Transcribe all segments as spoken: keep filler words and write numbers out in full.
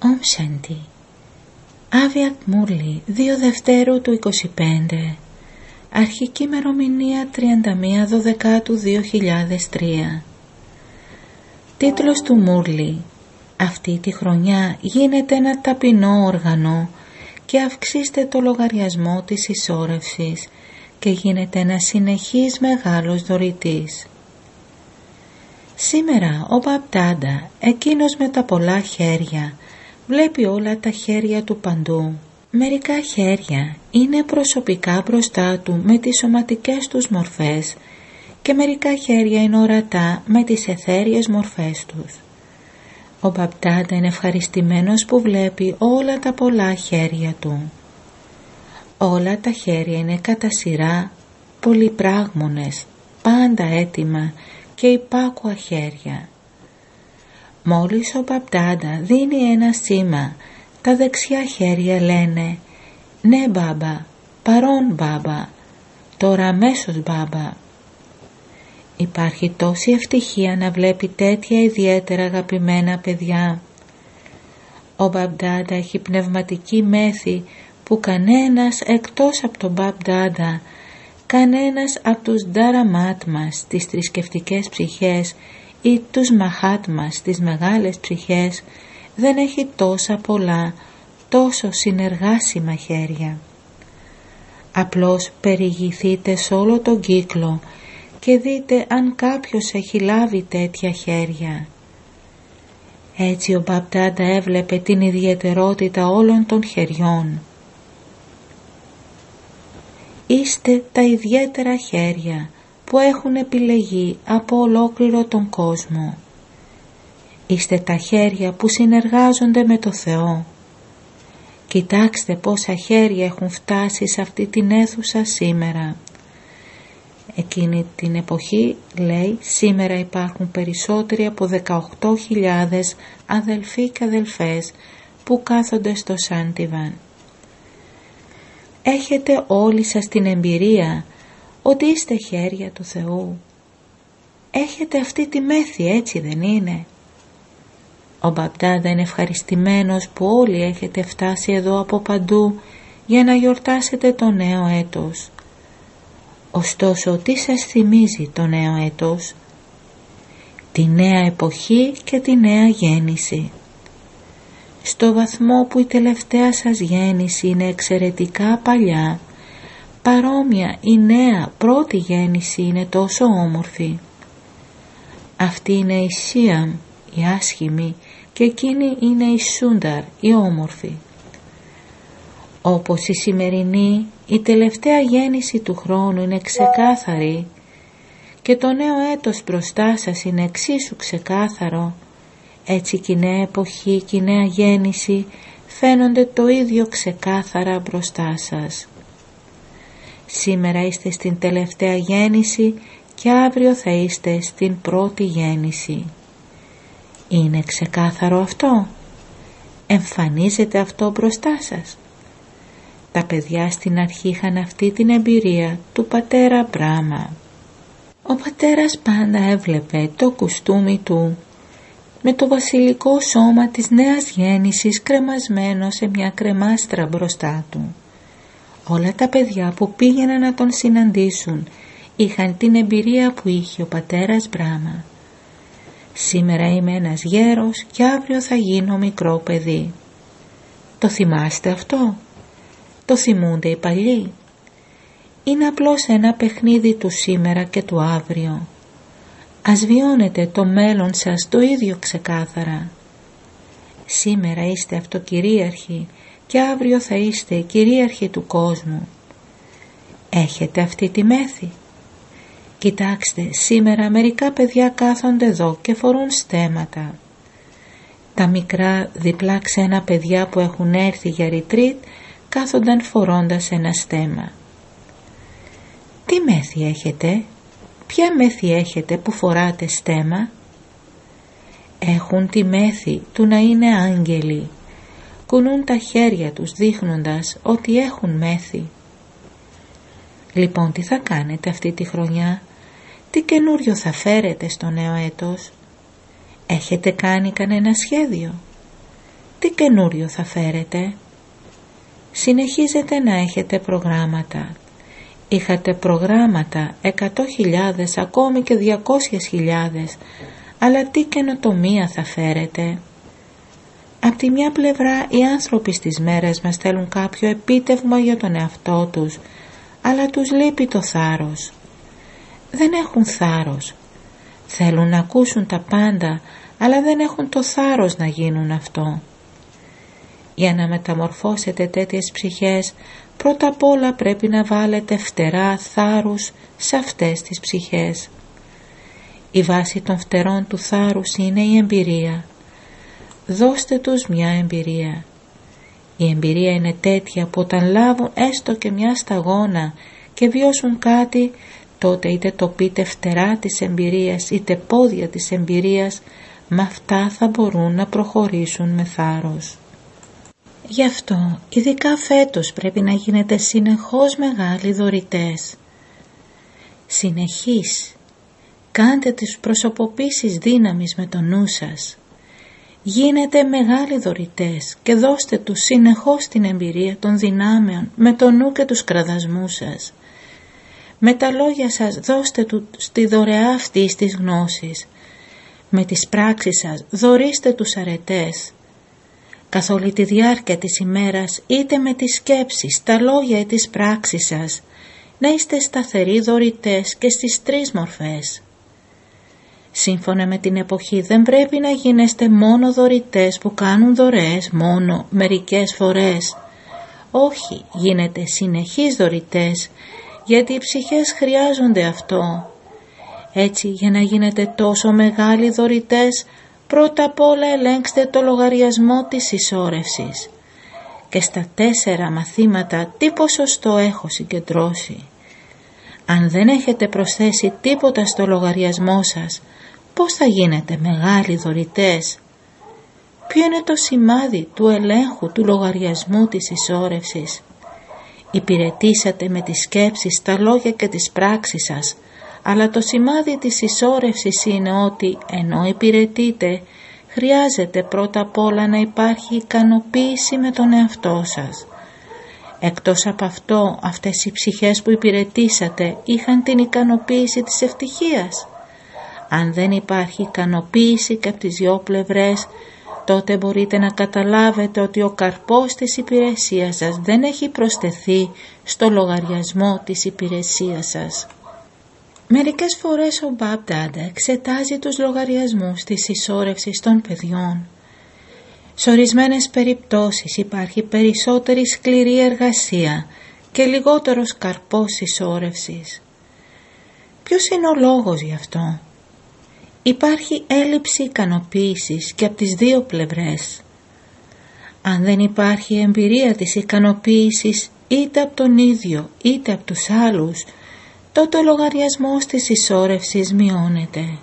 Om Shanti. Άβιατ Μούρλι, δύο Δευτέρου του είκοσι πέντε. Αρχική ημερομηνία τριάντα μία Δωδεκάτου δύο χιλιάδες τρία. Τίτλος του Μούρλι: αυτή τη χρονιά γίνεται ένα ταπεινό όργανο και αυξήστε το λογαριασμό της ισόρευσης και γίνεται ένα συνεχής μεγάλος δωρητής. Σήμερα ο Μπαπ-Ντάντα, εκείνος με τα πολλά χέρια, βλέπει όλα τα χέρια του παντού. Μερικά χέρια είναι προσωπικά μπροστά του με τις σωματικές τους μορφές και μερικά χέρια είναι ορατά με τις αιθέριες μορφές τους. Ο Μπαπ-Ντάντα είναι ευχαριστημένος που βλέπει όλα τα πολλά χέρια του. Όλα τα χέρια είναι κατά σειρά πολυπράγμονες, πάντα έτοιμα και υπάκουα χέρια. Μόλις ο Μπαπ-Ντάντα δίνει ένα σήμα, τα δεξιά χέρια λένε «Ναι μπάμπα, παρόν μπάμπα, τώρα αμέσως μπάμπα». Υπάρχει τόση ευτυχία να βλέπει τέτοια ιδιαίτερα αγαπημένα παιδιά. Ο Μπαπ-Ντάντα έχει πνευματική μέθη που κανένας εκτός από τον Μπαπ-Ντάντα, κανένας από τους Ντάραμάτμας, τις θρησκευτικές ψυχές, ή τους Μαχάτμας, τις μεγάλες ψυχές, δεν έχει τόσα πολλά, τόσο συνεργάσιμα χέρια. Απλώς περιηγηθείτε σε όλο τον κύκλο και δείτε αν κάποιος έχει λάβει τέτοια χέρια. Έτσι ο Μπαπ-Ντάντα έβλεπε την ιδιαιτερότητα όλων των χεριών. Είστε τα ιδιαίτερα χέρια που έχουν επιλεγεί από ολόκληρο τον κόσμο. Είστε τα χέρια που συνεργάζονται με το Θεό. Κοιτάξτε πόσα χέρια έχουν φτάσει σε αυτή την αίθουσα σήμερα. Εκείνη την εποχή, λέει, σήμερα υπάρχουν περισσότεροι από δεκαοκτώ χιλιάδες αδελφοί και αδελφές που κάθονται στο Σάντιβαν. Έχετε όλοι σας την εμπειρία ότι είστε χέρια του Θεού. Έχετε αυτή τη μέθη, έτσι δεν είναι? Ο Μπαπ-Ντάντα είναι ευχαριστημένος που όλοι έχετε φτάσει εδώ από παντού για να γιορτάσετε το νέο έτος. Ωστόσο, τι σας θυμίζει το νέο έτος? Τη νέα εποχή και τη νέα γέννηση. Στο βαθμό που η τελευταία σας γέννηση είναι εξαιρετικά παλιά, παρόμοια η νέα πρώτη γέννηση είναι τόσο όμορφη. Αυτή είναι η Σίαμ, η άσχημη, και εκείνη είναι η Σούνταρ, η όμορφη. Όπως η σημερινή, η τελευταία γέννηση του χρόνου είναι ξεκάθαρη και το νέο έτος μπροστά σας είναι εξίσου ξεκάθαρο, έτσι και η νέα εποχή και η νέα γέννηση φαίνονται το ίδιο ξεκάθαρα μπροστά σας. Σήμερα είστε στην τελευταία γέννηση και αύριο θα είστε στην πρώτη γέννηση. Είναι ξεκάθαρο αυτό? Εμφανίζεται αυτό μπροστά σας? Τα παιδιά στην αρχή είχαν αυτή την εμπειρία του πατέρα Μπράμα. Ο πατέρας πάντα έβλεπε το κουστούμι του με το βασιλικό σώμα της νέας γέννησης κρεμασμένο σε μια κρεμάστρα μπροστά του. Όλα τα παιδιά που πήγαιναν να τον συναντήσουν είχαν την εμπειρία που είχε ο πατέρας Μπράμα. Σήμερα είμαι ένας γέρος και αύριο θα γίνω μικρό παιδί. Το θυμάστε αυτό? Το θυμούνται οι παλιοί? Είναι απλώς ένα παιχνίδι του σήμερα και του αύριο. Ας βιώνετε το μέλλον σας το ίδιο ξεκάθαρα. Σήμερα είστε αυτοκυρίαρχοι και αύριο θα είστε κυρίαρχοι του κόσμου. Έχετε αυτή τη μέθη? Κοιτάξτε, σήμερα μερικά παιδιά κάθονται εδώ και φορούν στέμματα. Τα μικρά διπλά ξένα παιδιά που έχουν έρθει για ριτρίτ κάθονταν φορώντας ένα στέμα. Τι μέθη έχετε? Ποια μέθη έχετε που φοράτε στέμα? Έχουν τη μέθη του να είναι άγγελοι. Κουνούν τα χέρια τους δείχνοντας ότι έχουν μέθη. Λοιπόν, τι θα κάνετε αυτή τη χρονιά? Τι καινούριο θα φέρετε στο νέο έτος? Έχετε κάνει κανένα σχέδιο? τι καινούριο θα φέρετε? Συνεχίζετε να έχετε προγράμματα. Είχατε προγράμματα εκατό χιλιάδες, ακόμη και διακόσιες χιλιάδες, αλλά τι καινοτομία θα φέρετε? Απ' τη μια πλευρά οι άνθρωποι στις μέρες μας θέλουν κάποιο επίτευγμα για τον εαυτό τους, αλλά τους λείπει το θάρρος. Δεν έχουν θάρρος. Θέλουν να ακούσουν τα πάντα, αλλά δεν έχουν το θάρρος να γίνουν αυτό. Για να μεταμορφώσετε τέτοιες ψυχές, πρώτα απ' όλα πρέπει να βάλετε φτερά θάρρους σε αυτές τις ψυχές. Η βάση των φτερών του θάρρους είναι η εμπειρία. Δώστε τους μια εμπειρία. Η εμπειρία είναι τέτοια που όταν λάβουν έστω και μια σταγόνα και βιώσουν κάτι, τότε είτε το πείτε φτερά της εμπειρίας είτε πόδια της εμπειρίας, με αυτά θα μπορούν να προχωρήσουν με θάρρος. Γι' αυτό, ειδικά φέτος πρέπει να γίνετε συνεχώς μεγάλοι δωρητές. Συνεχείς, κάντε τις προσωποποίησεις δύναμης με το νου σας. Γίνετε μεγάλοι δωρητές και δώστε τους συνεχώς την εμπειρία των δυνάμεων με το νου και τους κραδασμούς σας. Με τα λόγια σας δώστε τους τη δωρεά αυτής της γνώσης. Με τις πράξεις σας δωρήστε τους αρετές. Καθ' όλη τη διάρκεια της ημέρας, είτε με τις σκέψεις, τα λόγια ή τις πράξεις σας, να είστε σταθεροί δωρητές και στις τρεις μορφές. Σύμφωνα με την εποχή δεν πρέπει να γίνεστε μόνο δωρητές που κάνουν δωρεές μόνο μερικές φορές. Όχι, γίνετε συνεχείς δωρητές, γιατί οι ψυχές χρειάζονται αυτό. Έτσι, για να γίνετε τόσο μεγάλοι δωρητές, πρώτα απ' όλα ελέγξτε το λογαριασμό της συσσόρευσης. Και στα τέσσερα μαθήματα τι ποσοστό έχω συγκεντρώσει. Αν δεν έχετε προσθέσει τίποτα στο λογαριασμό σας, πώς θα γίνετε μεγάλοι δωρητές? Ποιο είναι το σημάδι του ελέγχου του λογαριασμού της συσσόρευσης? Υπηρετήσατε με τις σκέψεις, τα λόγια και τις πράξεις σας, αλλά το σημάδι της συσσόρευσης είναι ότι ενώ υπηρετείτε, χρειάζεται πρώτα απ' όλα να υπάρχει ικανοποίηση με τον εαυτό σας. Εκτός από αυτό, αυτές οι ψυχές που υπηρετήσατε είχαν την ικανοποίηση της ευτυχίας. Αν δεν υπάρχει ικανοποίηση και από τις δυο πλευρές, τότε μπορείτε να καταλάβετε ότι ο καρπός της υπηρεσίας σας δεν έχει προσθεθεί στο λογαριασμό της υπηρεσίας σας. Μερικές φορές ο Μπαμπ Ντάντα εξετάζει τους λογαριασμούς της συσσόρευσης των παιδιών. Σε ορισμένες περιπτώσεις υπάρχει περισσότερη σκληρή εργασία και λιγότερος καρπός συσσόρευσης. Ποιος είναι ο λόγος γι' αυτό? Υπάρχει έλλειψη ικανοποίησης και από τις δύο πλευρές. Αν δεν υπάρχει εμπειρία της ικανοποίησης είτε από τον ίδιο είτε από τους άλλους, τότε ο λογαριασμός της συσσόρευσης μειώνεται.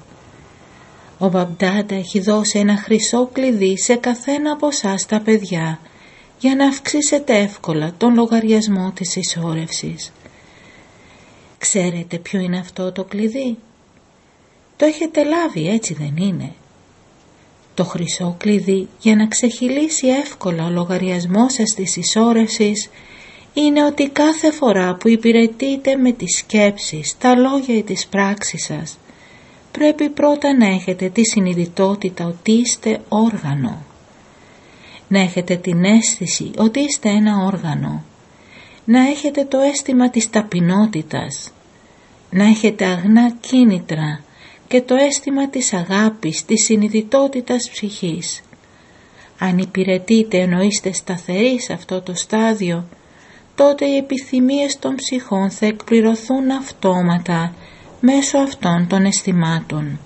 Ο Μπαμπ Ντάντα έχει δώσει ένα χρυσό κλειδί σε καθένα από εσάς τα παιδιά για να αυξήσετε εύκολα τον λογαριασμό της συσσόρευσης. Ξέρετε ποιο είναι αυτό το κλειδί? Το έχετε λάβει, έτσι δεν είναι? Το χρυσό κλειδί για να ξεχυλήσει εύκολα ο λογαριασμός σας της συσσόρευσης είναι ότι κάθε φορά που υπηρετείτε με τις σκέψεις, τα λόγια ή τις πράξεις σας, πρέπει πρώτα να έχετε τη συνειδητότητα ότι είστε όργανο. Να έχετε την αίσθηση ότι είστε ένα όργανο. Να έχετε το αίσθημα της ταπεινότητας. Να έχετε αγνά κίνητρα και το αίσθημα της αγάπης, της συνειδητότητας ψυχής. Αν υπηρετείτε ενώ είστε σταθεροί σε αυτό το στάδιο, τότε οι επιθυμίες των ψυχών θα εκπληρωθούν αυτόματα μέσω αυτών των αισθημάτων.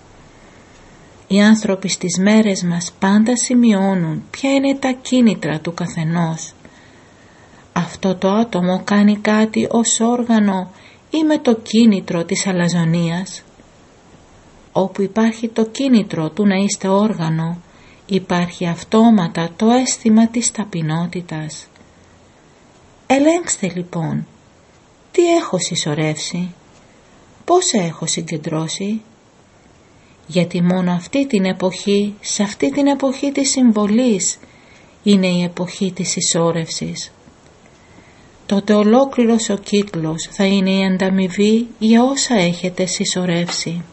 Οι άνθρωποι στις μέρες μας πάντα σημειώνουν ποια είναι τα κίνητρα του καθενός. Αυτό το άτομο κάνει κάτι ως όργανο ή με το κίνητρο της αλαζονίας. Όπου υπάρχει το κίνητρο του να είστε όργανο, υπάρχει αυτόματα το αίσθημα της ταπεινότητας. Ελέγξτε λοιπόν, τι έχω συσσωρεύσει, πόσα έχω συγκεντρώσει, γιατί μόνο αυτή την εποχή, σε αυτή την εποχή της συμβολής, είναι η εποχή της συσσόρευσης. Τότε ολόκληρος ο κύκλος θα είναι η ανταμοιβή για όσα έχετε συσσωρεύσει.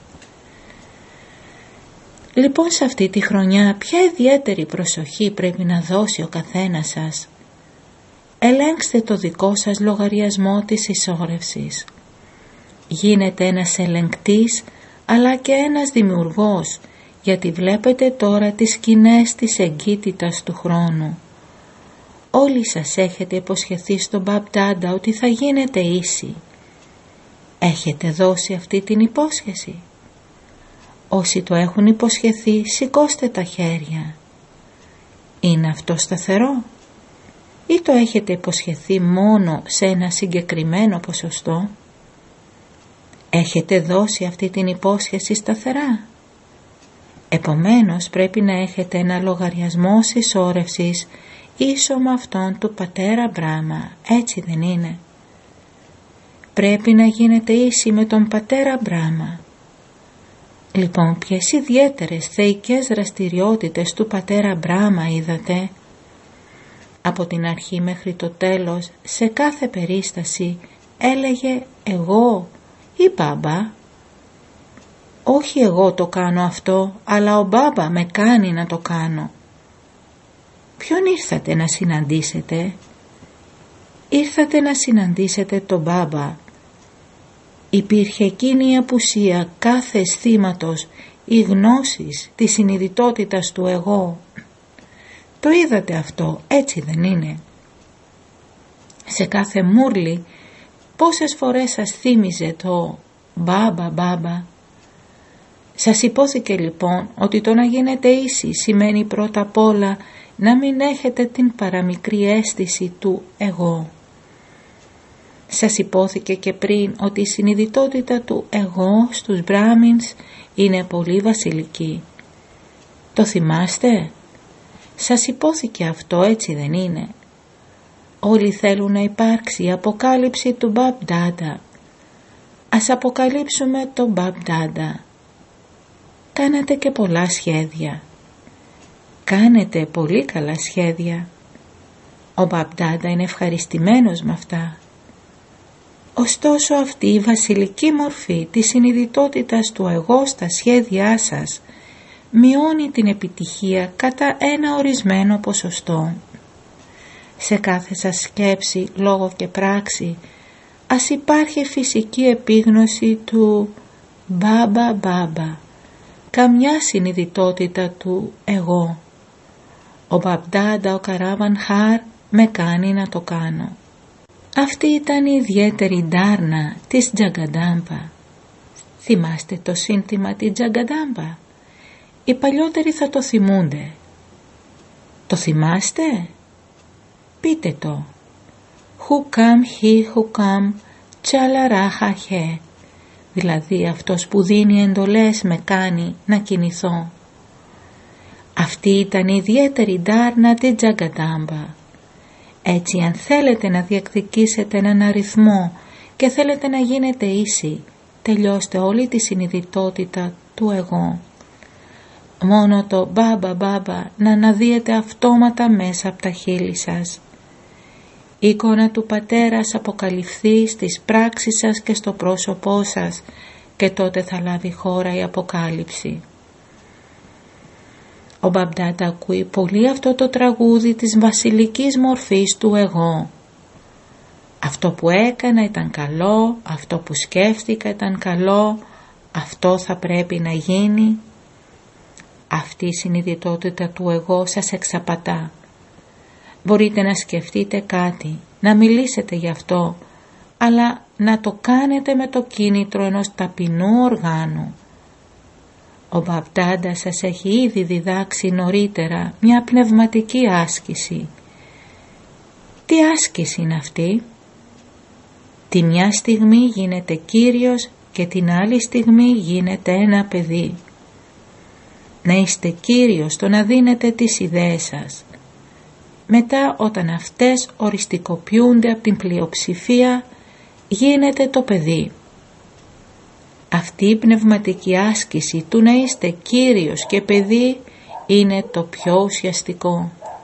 Λοιπόν, σε αυτή τη χρονιά ποια ιδιαίτερη προσοχή πρέπει να δώσει ο καθένας σας? Ελέγξτε το δικό σας λογαριασμό της συσσόρευσης. Γίνετε ένας ελεγκτής αλλά και ένας δημιουργός, γιατί βλέπετε τώρα τις σκηνές της εγκύτητας του χρόνου. Όλοι σας έχετε υποσχεθεί στον Μπαπ-Ντάντα ότι θα γίνετε ίσοι. Έχετε δώσει αυτή την υπόσχεση? Όσοι το έχουν υποσχεθεί, σηκώστε τα χέρια. Είναι αυτό σταθερό? Ή το έχετε υποσχεθεί μόνο σε ένα συγκεκριμένο ποσοστό? Έχετε δώσει αυτή την υπόσχεση σταθερά? Επομένως πρέπει να έχετε ένα λογαριασμό συσσόρευσης ίσο με αυτόν του πατέρα Μπράχμα, έτσι δεν είναι? Πρέπει να γίνετε ίσοι με τον πατέρα Μπράχμα. Λοιπόν, ποιες ιδιαίτερες θεϊκές δραστηριότητες του πατέρα Μπράχμα είδατε? Από την αρχή μέχρι το τέλος, σε κάθε περίσταση έλεγε εγώ ή Μπάμπα. Όχι εγώ το κάνω αυτό, αλλά ο Μπάμπα με κάνει να το κάνω. Ποιον ήρθατε να συναντήσετε? Ήρθατε να συναντήσετε τον Μπάμπα. Υπήρχε εκείνη η απουσία κάθε αισθήματος ή γνώσης της συνειδητότητας του εγώ. Το είδατε αυτό, έτσι δεν είναι? Σε κάθε μούρλι πόσες φορές σας θύμιζε το Μπάμπα Μπάμπα? Σας υπόθηκε λοιπόν ότι το να γίνετε ίσοι σημαίνει πρώτα απ' όλα να μην έχετε την παραμικρή αίσθηση του εγώ. Σας υπόθηκε και πριν ότι η συνειδητότητα του εγώ στους Μπράμινς είναι πολύ βασιλική. Το θυμάστε? Σας υπόθηκε αυτό, έτσι δεν είναι? Όλοι θέλουν να υπάρξει η αποκάλυψη του Μπαπ-Ντάντα. Ας αποκαλύψουμε τον Μπαπ-Ντάντα. Κάνετε και πολλά σχέδια. Κάνετε πολύ καλά σχέδια. Ο Μπαπ-Ντάντα είναι ευχαριστημένος με αυτά. Ωστόσο αυτή η βασιλική μορφή της συνειδητότητας του εγώ στα σχέδιά σας μειώνει την επιτυχία κατά ένα ορισμένο ποσοστό. Σε κάθε σας σκέψη, λόγο και πράξη ας υπάρχει φυσική επίγνωση του Μπάμπα Μπάμπα, καμιά συνειδητότητα του εγώ. Ο Μπαπ-Ντάντα, ο Καράβαν-Χάρ με κάνει να το κάνω. Αυτή ήταν η ιδιαίτερη ντάρνα της Τζαγκαντάμπα. Θυμάστε το σύνθημα της Τζαγκαντάμπα? Οι παλιότεροι θα το θυμούνται. Το θυμάστε? Πείτε το. Χουκάμ χι χουκάμ τσαλαράχα χε. Δηλαδή αυτός που δίνει εντολές με κάνει να κινηθώ. Αυτή ήταν η ιδιαίτερη ντάρνα της Τζαγκαντάμπα. Έτσι αν θέλετε να διεκδικήσετε έναν αριθμό και θέλετε να γίνετε ίσοι, τελειώστε όλη τη συνειδητότητα του εγώ. Μόνο το μπάμπα μπάμπα να αναδύεται αυτόματα μέσα από τα χείλη σας. Η εικόνα του πατέρας αποκαλυφθεί στις πράξεις σας και στο πρόσωπό σας και τότε θα λάβει χώρα η αποκάλυψη. Ο Μπαπ-Ντάντα ακούει πολύ αυτό το τραγούδι της βασιλικής μορφής του εγώ. Αυτό που έκανα ήταν καλό, αυτό που σκέφτηκα ήταν καλό, αυτό θα πρέπει να γίνει. Αυτή η συνειδητότητα του εγώ σας εξαπατά. Μπορείτε να σκεφτείτε κάτι, να μιλήσετε γι' αυτό, αλλά να το κάνετε με το κίνητρο ενός ταπεινού οργάνου. Ο Μπαπ-Ντάντα σας έχει ήδη διδάξει νωρίτερα μια πνευματική άσκηση. Τι άσκηση είναι αυτή? Τη μια στιγμή γίνεται Κύριος και την άλλη στιγμή γίνεται ένα παιδί. Να είστε Κύριος στο να δίνετε τις ιδέες σας. Μετά όταν αυτές οριστικοποιούνται από την πλειοψηφία γίνεται το παιδί. Αυτή η πνευματική άσκηση του να είστε Κύριος και παιδί είναι το πιο ουσιαστικό.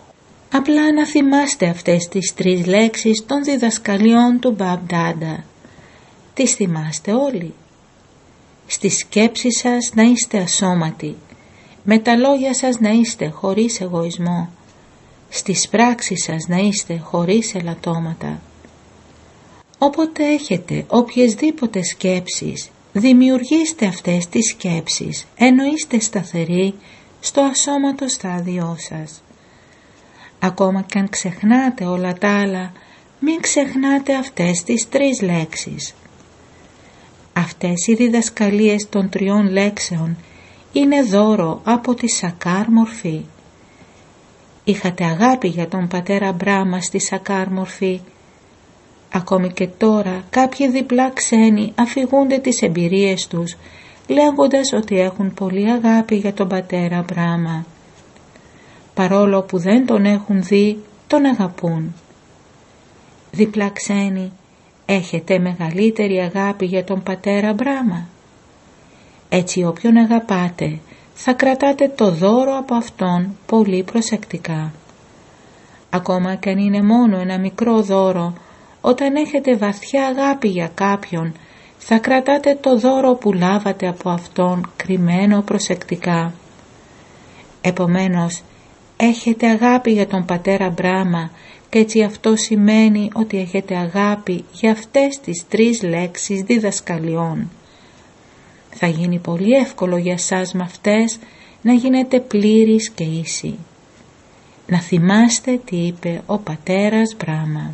Απλά να θυμάστε αυτές τις τρεις λέξεις των διδασκαλιών του Μπαμπ-Ντάντα. Τις θυμάστε όλοι. Στη σκέψη σας να είστε ασώματοι, με τα λόγια σας να είστε χωρίς εγωισμό, στις πράξεις σας να είστε χωρίς ελαττώματα. Όποτε έχετε οποιασδήποτε σκέψεις, δημιουργήστε αυτές τις σκέψεις, ενώ είστε σταθεροί στο ασώματο στάδιό σας. Ακόμα και αν ξεχνάτε όλα τα άλλα, μην ξεχνάτε αυτές τις τρεις λέξεις. Αυτές οι διδασκαλίες των τριών λέξεων είναι δώρο από τη σακάρ μορφή. Είχατε αγάπη για τον πατέρα Μπράμα στη σακάρ μορφή. Ακόμη και τώρα κάποιοι διπλά ξένοι αφηγούνται τις εμπειρίες τους, λέγοντας ότι έχουν πολύ αγάπη για τον πατέρα Μπράμα. Παρόλο που δεν τον έχουν δει, τον αγαπούν. Διπλά ξένοι, έχετε μεγαλύτερη αγάπη για τον πατέρα Μπράμα? Έτσι όποιον αγαπάτε, θα κρατάτε το δώρο από αυτόν πολύ προσεκτικά. Ακόμα και αν είναι μόνο ένα μικρό δώρο, όταν έχετε βαθιά αγάπη για κάποιον, θα κρατάτε το δώρο που λάβατε από αυτόν κρυμμένο προσεκτικά. Επομένως, έχετε αγάπη για τον πατέρα Μπράμα και έτσι αυτό σημαίνει ότι έχετε αγάπη για αυτές τις τρεις λέξεις διδασκαλιών. Θα γίνει πολύ εύκολο για σας με αυτές να γίνετε πλήρης και ίσοι. Να θυμάστε τι είπε ο πατέρας Μπράμα.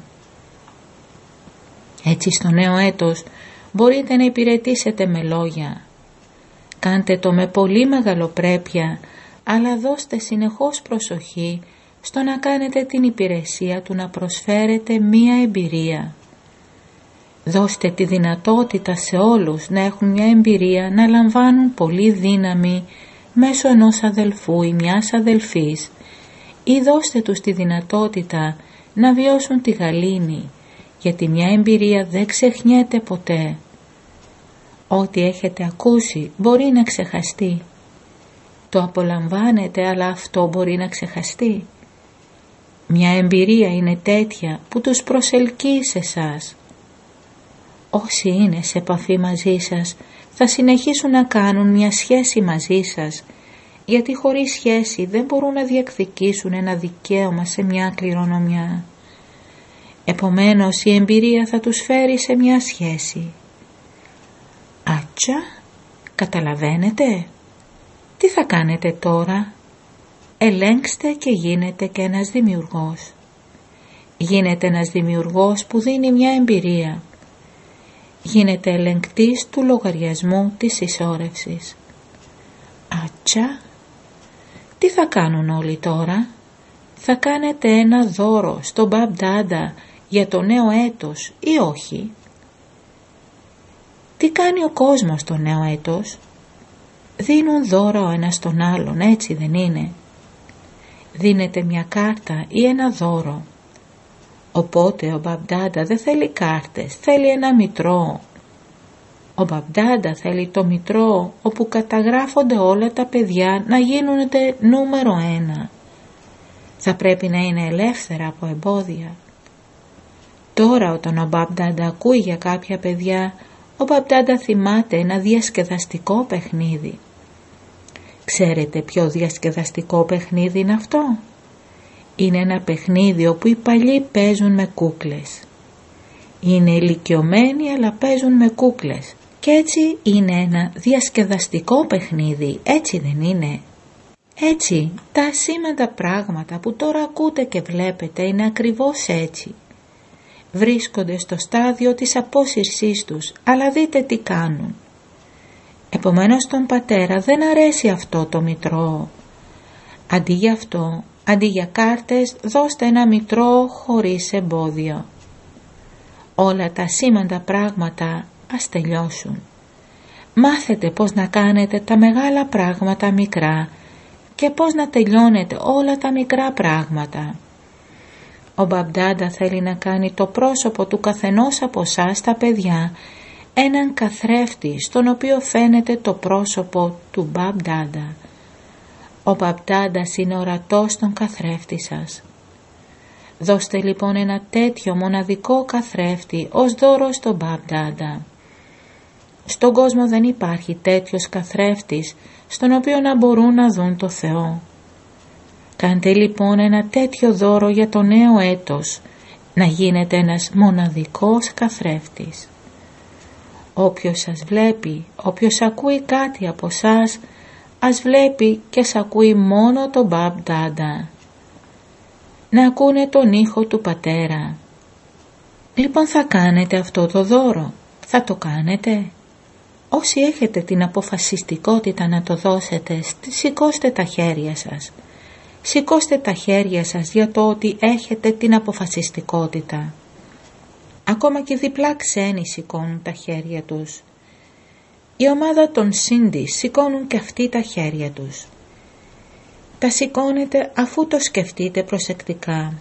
Έτσι στο νέο έτος μπορείτε να υπηρετήσετε με λόγια. Κάντε το με πολύ μεγαλοπρέπεια, αλλά δώστε συνεχώς προσοχή στο να κάνετε την υπηρεσία του να προσφέρετε μία εμπειρία. Δώστε τη δυνατότητα σε όλους να έχουν μια εμπειρία, να λαμβάνουν πολύ δύναμη μέσω ενός αδελφού ή μιας αδελφής, ή δώστε τους τη δυνατότητα να βιώσουν τη γαλήνη, γιατί μια εμπειρία δεν ξεχνιέται ποτέ. Ό,τι έχετε ακούσει μπορεί να ξεχαστεί. Το απολαμβάνετε, αλλά αυτό μπορεί να ξεχαστεί. Μια εμπειρία είναι τέτοια που τους προσελκύει σε εσάς. Όσοι είναι σε επαφή μαζί σας θα συνεχίσουν να κάνουν μια σχέση μαζί σας, γιατί χωρίς σχέση δεν μπορούν να διεκδικήσουν ένα δικαίωμα σε μια κληρονομιά. Επομένως η εμπειρία θα τους φέρει σε μια σχέση. Άτσα, καταλαβαίνετε? Τι θα κάνετε τώρα? Ελέγξτε και γίνετε και ένας δημιουργός. Γίνετε ένας δημιουργός που δίνει μια εμπειρία. Γίνετε ελεγκτής του λογαριασμού της συσσόρευσης. Άτσα, τι θα κάνουν όλοι τώρα? Θα κάνετε ένα δώρο στον Μπαμπ-Ντάντα για το νέο έτος ή όχι? Τι κάνει ο κόσμος το νέο έτος? Δίνουν δώρο ο ένας στον άλλον, έτσι δεν είναι? Δίνετε μια κάρτα ή ένα δώρο. Οπότε ο Μπαμπ-Ντάντα δεν θέλει κάρτες, θέλει ένα μητρό. Ο Μπαμπ-Ντάντα θέλει το μητρό όπου καταγράφονται όλα τα παιδιά να γίνονται νούμερο ένα. Θα πρέπει να είναι ελεύθερα από εμπόδια. Τώρα όταν ο Μπαμπ-Ντάντα ακούει για κάποια παιδιά, ο Μπαμπ-Ντάντα θυμάται ένα διασκεδαστικό παιχνίδι. Ξέρετε ποιο διασκεδαστικό παιχνίδι είναι αυτό? Είναι ένα παιχνίδι όπου οι παλιοί παίζουν με κούκλες. Είναι ηλικιωμένοι αλλά παίζουν με κούκλες. Και έτσι είναι ένα διασκεδαστικό παιχνίδι, έτσι δεν είναι? Έτσι, τα ασήμαντα πράγματα που τώρα ακούτε και βλέπετε είναι ακριβώς έτσι. Βρίσκονται στο στάδιο της απόσυρσής τους, αλλά δείτε τι κάνουν. Επομένως τον πατέρα δεν αρέσει αυτό το μητρό. Αντί για αυτό, αντί για κάρτες, δώστε ένα μητρό χωρίς εμπόδιο. Όλα τα ασήμαντα πράγματα ας τελειώσουν. Μάθετε πώς να κάνετε τα μεγάλα πράγματα μικρά και πώς να τελειώνετε όλα τα μικρά πράγματα. Ο Μπαμπ-Ντάντα θέλει να κάνει το πρόσωπο του καθενός από εσάς τα παιδιά έναν καθρέφτη στον οποίο φαίνεται το πρόσωπο του Μπαμπ-Ντάντα. Ο Μπαμπ-Ντάντα είναι ορατός στον καθρέφτη σας. Δώστε λοιπόν ένα τέτοιο μοναδικό καθρέφτη ως δώρο στον Μπαμπ-Ντάντα. Στον κόσμο δεν υπάρχει τέτοιος καθρέφτης στον οποίο να μπορούν να δουν το Θεό. Κάντε λοιπόν ένα τέτοιο δώρο για το νέο έτος, να γίνετε ένας μοναδικός καθρέφτης. Όποιος σας βλέπει, όποιος ακούει κάτι από σας, ας βλέπει και σ' ακούει μόνο τον Μπαμπ-Ντάντα. Να ακούνε τον ήχο του πατέρα. Λοιπόν θα κάνετε αυτό το δώρο, θα το κάνετε. Όσοι έχετε την αποφασιστικότητα να το δώσετε, σηκώστε τα χέρια σας. Σηκώστε τα χέρια σας για το ότι έχετε την αποφασιστικότητα. Ακόμα και διπλά ξένοι σηκώνουν τα χέρια τους. Η ομάδα των Σίντις σηκώνουν και αυτοί τα χέρια τους. Τα σηκώνετε αφού το σκεφτείτε προσεκτικά.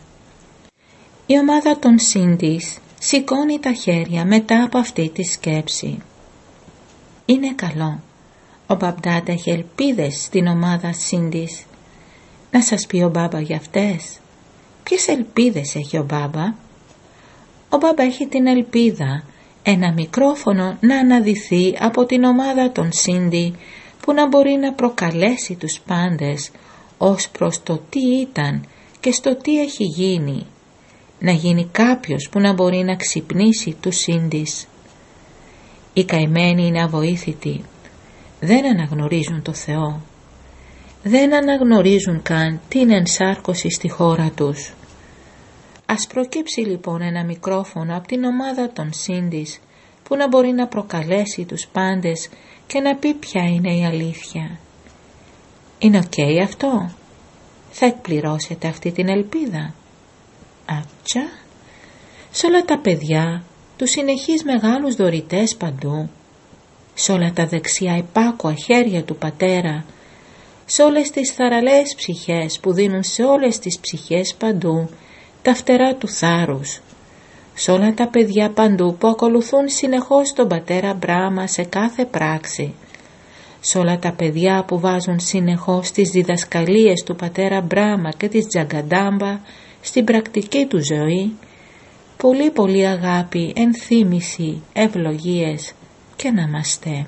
Η ομάδα των Σίντις σηκώνει τα χέρια μετά από αυτή τη σκέψη. Είναι καλό. Ο Μπαμπ-Ντάντα έχει ελπίδες στην ομάδα Σίντις. Να σας πει ο Μπάμπα για αυτές. Ποιες ελπίδες έχει ο Μπάμπα? Ο Μπάμπα έχει την ελπίδα ένα μικρόφωνο να αναδυθεί από την ομάδα των Σίντι που να μπορεί να προκαλέσει τους πάντες ως προς το τι ήταν και στο τι έχει γίνει. Να γίνει κάποιος που να μπορεί να ξυπνήσει τους Σίντις. Οι καημένοι είναι αβοήθητοι. Δεν αναγνωρίζουν το Θεό. Δεν αναγνωρίζουν καν την ενσάρκωση στη χώρα τους. Ας προκύψει λοιπόν ένα μικρόφωνο από την ομάδα των Σίντις που να μπορεί να προκαλέσει τους πάντες και να πει ποια είναι η αλήθεια. Είναι οκ okay αυτό? Θα εκπληρώσετε αυτή την ελπίδα? Άτσα! Σε όλα τα παιδιά, τους συνεχείς μεγάλους δωρητές παντού, σε όλα τα δεξιά υπάκουα χέρια του πατέρα, σε όλες τις θαραλέες ψυχές που δίνουν σε όλες τις ψυχές παντού τα φτερά του θάρρους, σε όλα τα παιδιά παντού που ακολουθούν συνεχώς τον πατέρα Μπράμα σε κάθε πράξη, σε όλα τα παιδιά που βάζουν συνεχώς τις διδασκαλίες του πατέρα Μπράμα και της Τζαγκαντάμπα στην πρακτική του ζωή, πολύ πολύ αγάπη, ενθύμηση, ευλογίες και ναμαστέ.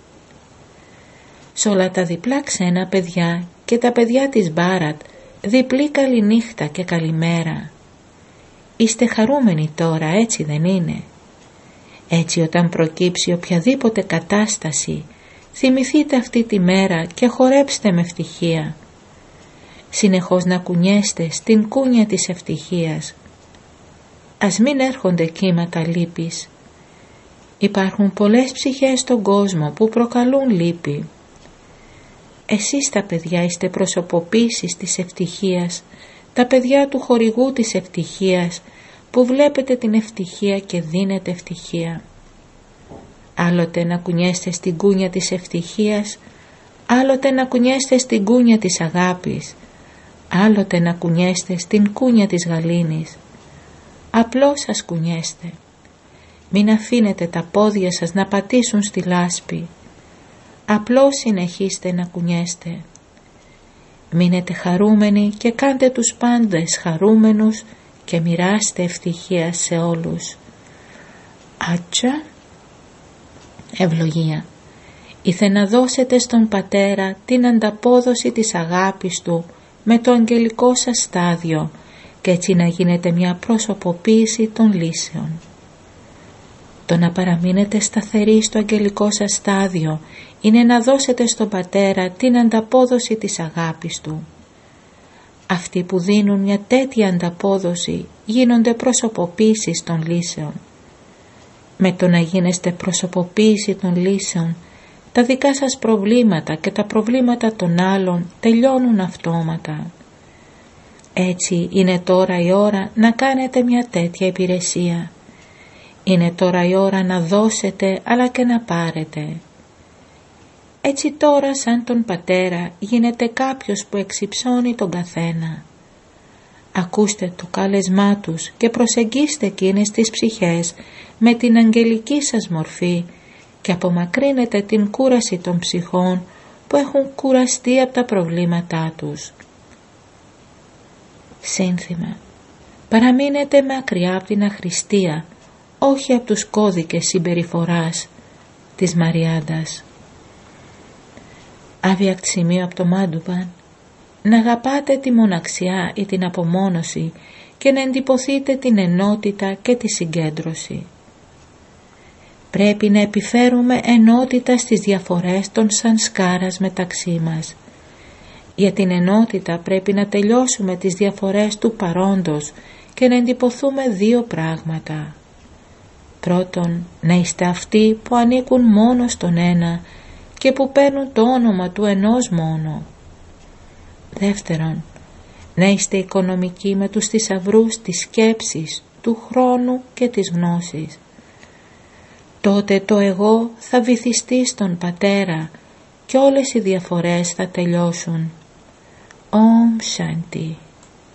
Σε όλα τα διπλά ξένα παιδιά και τα παιδιά της Μπάρατ, διπλή καληνύχτα και καλημέρα. Είστε χαρούμενοι τώρα, έτσι δεν είναι? Έτσι όταν προκύψει οποιαδήποτε κατάσταση, θυμηθείτε αυτή τη μέρα και χορέψτε με ευτυχία. Συνεχώς να κουνιέστε στην κούνια της ευτυχίας. Ας μην έρχονται κύματα λύπης. Υπάρχουν πολλές ψυχές στον κόσμο που προκαλούν λύπη. Εσείς τα παιδιά είστε προσωποποίησης της ευτυχίας, τα παιδιά του χορηγού της ευτυχίας που βλέπετε την ευτυχία και δίνετε ευτυχία. Άλλοτε να κουνιέστε στην κούνια της ευτυχίας, άλλοτε να κουνιέστε στην κούνια της αγάπης, άλλοτε να κουνιέστε στην κούνια της γαλήνης. Απλώς σας κουνιέστε. Μην αφήνετε τα πόδια σας να πατήσουν στη λάσπη. Απλώς συνεχίστε να κουνιέστε. Μείνετε χαρούμενοι και κάντε τους πάντες χαρούμενους και μοιράστε ευτυχία σε όλους. Άτσα! Ευλογία. Ήθε να δώσετε στον Πατέρα την ανταπόδοση της αγάπης Του με το αγγελικό σας στάδιο και έτσι να γίνετε μια προσωποποίηση των λύσεων. Το να παραμείνετε σταθεροί στο αγγελικό σας στάδιο είναι να δώσετε στον Πατέρα την ανταπόδοση της αγάπης Του. Αυτοί που δίνουν μια τέτοια ανταπόδοση γίνονται προσωποποίησης των λύσεων. Με το να γίνεστε προσωποποίηση των λύσεων, τα δικά σας προβλήματα και τα προβλήματα των άλλων τελειώνουν αυτόματα. Έτσι είναι τώρα η ώρα να κάνετε μια τέτοια υπηρεσία. Είναι τώρα η ώρα να δώσετε αλλά και να πάρετε. Έτσι τώρα σαν τον Πατέρα γίνεται κάποιος που εξυψώνει τον καθένα. Ακούστε το κάλεσμά τους και προσεγγίστε εκείνες τις ψυχές με την αγγελική σας μορφή και απομακρύνετε την κούραση των ψυχών που έχουν κουραστεί από τα προβλήματά τους. Σύνθημα. Παραμείνετε μακριά από την αχρηστία, όχι από τους κώδικες συμπεριφοράς της Μαριάντας. Άβιακτ σημείο από το Μάντουβαν. Να αγαπάτε τη μοναξιά ή την απομόνωση και να εντυπωθείτε την ενότητα και τη συγκέντρωση. Πρέπει να επιφέρουμε ενότητα στις διαφορές των σανσκάρας μεταξύ μας. Για την ενότητα πρέπει να τελειώσουμε τις διαφορές του παρόντος και να εντυπωθούμε δύο πράγματα. Πρώτον, να είστε αυτοί που ανήκουν μόνο στον ένα και που παίρνουν το όνομα του ενός μόνο. Δεύτερον, να είστε οικονομικοί με τους θησαυρούς της σκέψης, του χρόνου και της γνώσης. Τότε το εγώ θα βυθιστεί στον Πατέρα και όλες οι διαφορές θα τελειώσουν. Om Shanti.